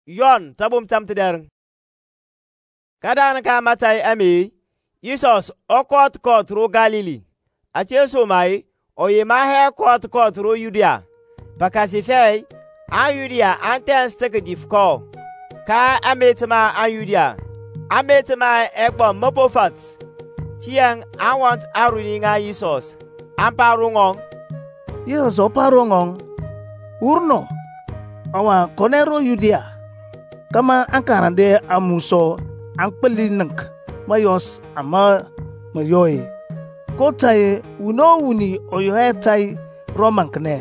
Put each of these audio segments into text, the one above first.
yon tabum tam tider kadan ka matai ami Jesus okot ro Galili ache so mai oyema he kot ro Judea bakasi fei an Judea anten stek difko ka ametma an Judea ametma ekbo mopofat chiang awant aruni nga Jesus amparungong Jesus oparungong urno awa konero Judea kama ankarande amuso angpelineng mayos ama mayoy kotai uno uni oyohetai romankne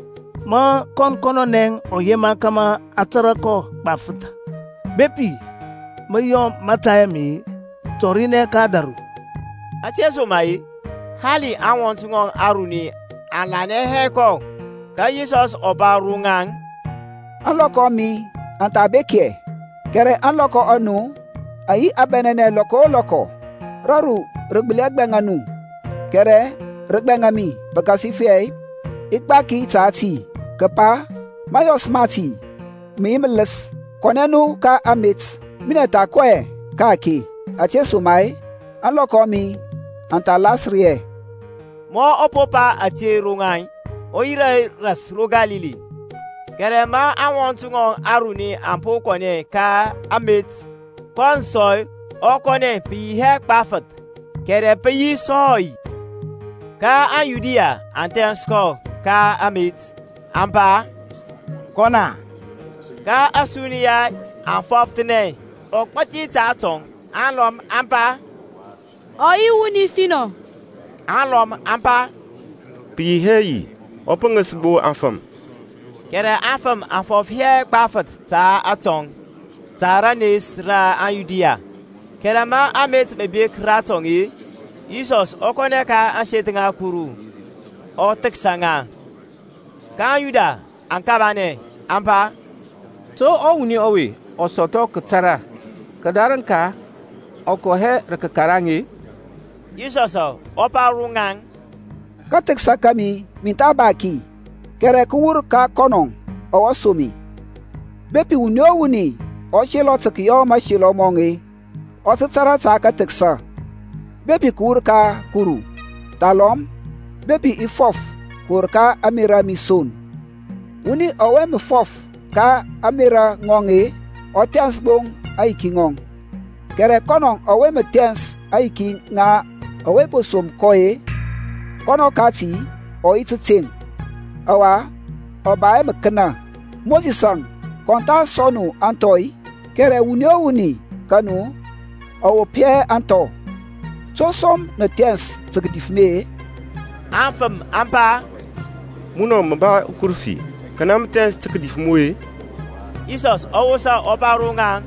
ma kono neng oyema kama atarako bafut bepi mayo matayami torine kadaru acheso mai hali awontungon aruni alane heko ka Jesus obarungang anloko mi antabeke kere anloko anu ayi abenene loko raru rugbilegbenganu kere rugbengami bakasi fei ikpaki tati kepa mayos mati miimles konenu ka amit mineta kwe kaki acheso mai anloko mi antalasrie mo opopa ache rungai oira ras ro Galili kere ma awontungon aruni ampo kone ka amit konsoy okone pihe kpafat kere peyi soy ka an Judea antensko ka amit ampa kona ka asuniya anfoftene okpati taton alom ampa oyiwuni fino alom ampa piheyi opengesbo afam kere afam afof he kpafat ta atong taranis ra an Judea kere ma amet bebe kratongi Jesus okone ka ashetinga kuru o teksanga ka Yuda ankabane ampa so owuni owe osoto ktara kadaranka okohe rekakarangi Jesus oparungang ka teksakami mintabaki kere kuwur ka konong owosomi bepi wuni o shilo tkiyo ma shilo mongi o tsara tsaka teksa bepi kuwur ka kuru talom bepi ifof kuwur ka amira mison wuni owe mfof ka amira ngongi o tians bong aiki ngong kere konong owe me tians aiki nga owe posom koye kono kati o itsitsing awa obae mekena Mosisang konta sonu antoi kere wuni kanu owo pie anto sosom na tiens tsgdifme afam ampa muno mba kurfi kanam tens tsgdifmoe Jesus owosa oparungang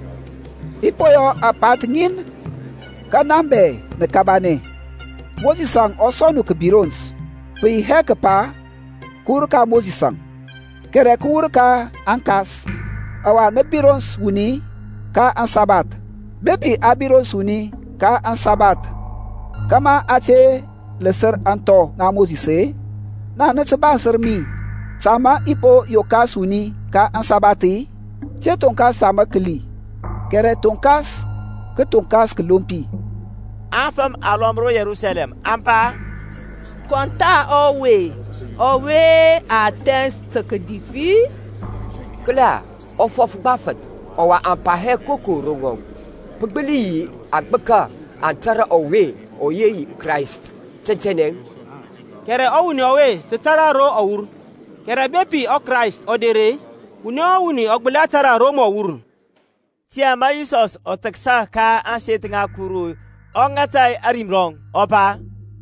ipoyo apatngin kanambe na kabane Mosisang osonu kbirons pi hekpa kurka Mosisang kere kurka ankas awa na birons wuni ka an sabat bepi abirons wuni ka an sabat kama ate leser anto nga Mosise na netsbansir mi sama ipo yokas wuni ka an sabati che tonkas sama kli kere tonkas ke tonkas klompi afam alomro Jerusalem ampa konta owe atens tsakdifi kla ofof bafat owa ampahe kokorongong pugbeli agbaka antara owe oyeyi Christ cheneng kere owuni owe setara ro awur kere bepi o Christ odere wuni owuni ogbela tara ro mo wur tia ma Jesus oteksa ka anshetinga kuru ongatai arimrong opa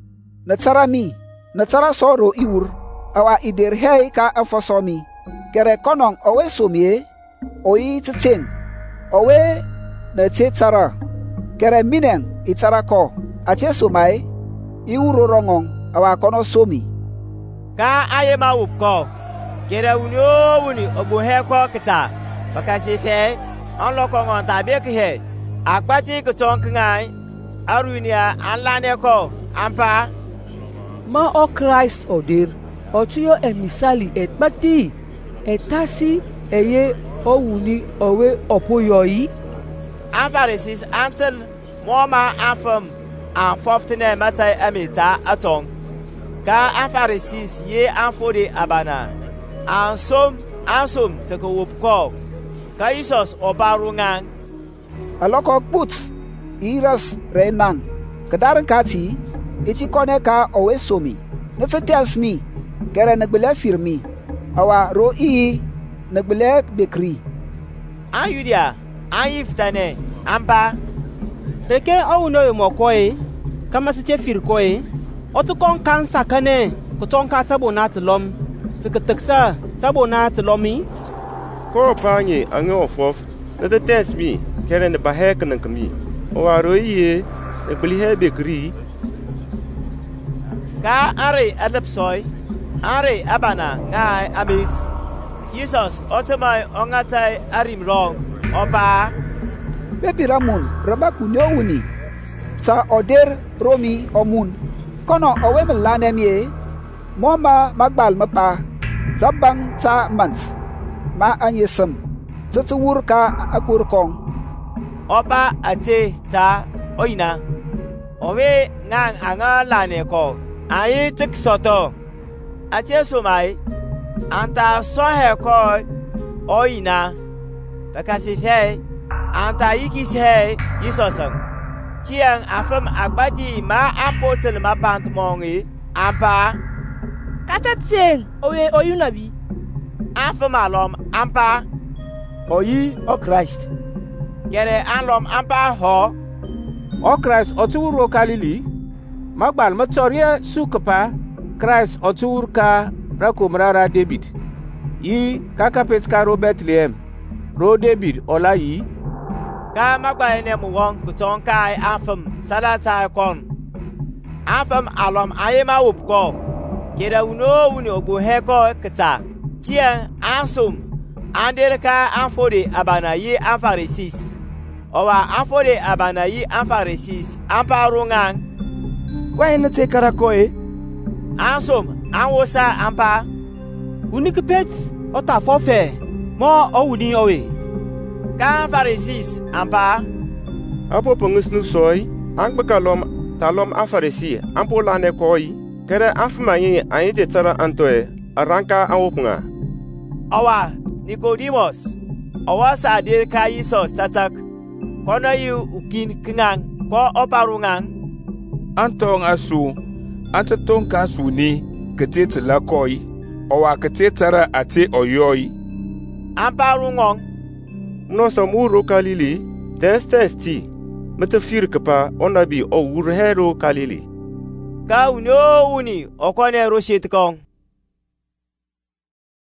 na tsara soro iwur awa ider hei ka afosomi kere konong owe somie oyi tsitsing owe na tse tsara kere mineng itsara ko ache somai iwuro rongong awa kono somi ka ayema wupko kere wuni obo he ko kita bakasi fe onloko ngon tabe ke akpati kutong ngai arunia alane ko ampa ma o Christ odir otuyo emisali etmati etasi eye o wuni owe opo yoyi. An Pharisees antel moma afem an foftene matai amita atong. Ka an Pharisees ye an fode abana. An som teke wopko. Ka Jesus obarungang. Aloko puts iras renang. Kedaran kati iti kone ka owe somi. Netetians mi kere negbele firmi. Awa ro i negbele bekri. An Yudia an yiftane ampa. Reke awuno yo mokoe kama siche firkoe. Otukon kan sakane kuton ka tabonat lom. Siketeksa tabonat lomi. Ko panye ange ofof na de tens mi kere ne bahek nan kami. O aro ye ne blihe bekri. Ka are adepsoy are abana ngai amit. Jesus otomai ongatai arim rong opa. Bepi ramun rabaku nyowuni. Sa oder romi omun. Kono owe melane mie. Moma magbal mapa. Zabang sa mans. Ma anyesem. Tutuwur ka akur kong. Opa ate ta oina. Owe ngang anga lane ko. Ayi tik soto. Ate sumai. Anta sohe ko oina. Bakasife. Anta yikis he Yisosang. Chiang afem agbadi ma apotel ma pantmongi. Ampa. Katatien owe oyunabi. Afem alom ampa. Oyi o Christ. Yere alom ampa ho. O Christ otuwur o Galili. Magbal matoria sukapa. Christ otuwur ka rakumrara David. Yi kakapet ka ro Bethlehem. Ro David ola yi. Ka magbaye ne muwong kuton kai afem salata kon. Afem alom ayema wupko. Kira uno uni ogbo heko keta. Chien ansum. Anderka anfode abana yi an Pharisees. Owa anfode abana yi an Pharisees. Amparungang. Kwa ene te karakoe. Ansum anwosa ampa. Unikipet ota fofe. Mo owuni owe. Ka Pharisees ampa. Apo pengus nu soy. Ang bekalom talom a Pharisee. Ampo lane koi. Kere afma yi ayite tara antoe. Arranka anwopunga. Owa Nicodemus. Owa sadir ka Jesus tatak. Kono yu ukin kingang. Ko oparungang. Antong asu. Antatong kasu ni. Ketete lakoi. Owa ketetara ate oyoi. Amparungong. No som uro Galili. Testi. Mete fir kapa onabi o uro hero Galili. Ka uno uni okone roshit kong.